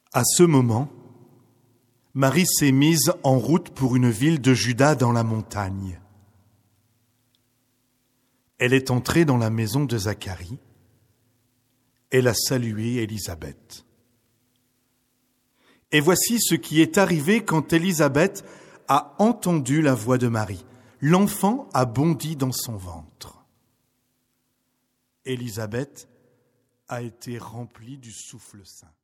À ce moment, Marie s'est mise en route pour une ville de Juda dans la montagne. Elle est entrée dans la maison de Zacharie. Elle a salué Élisabeth. Et voici ce qui est arrivé quand Élisabeth a entendu la voix de Marie. L'enfant a bondi dans son ventre. Élisabeth a été remplie du souffle saint.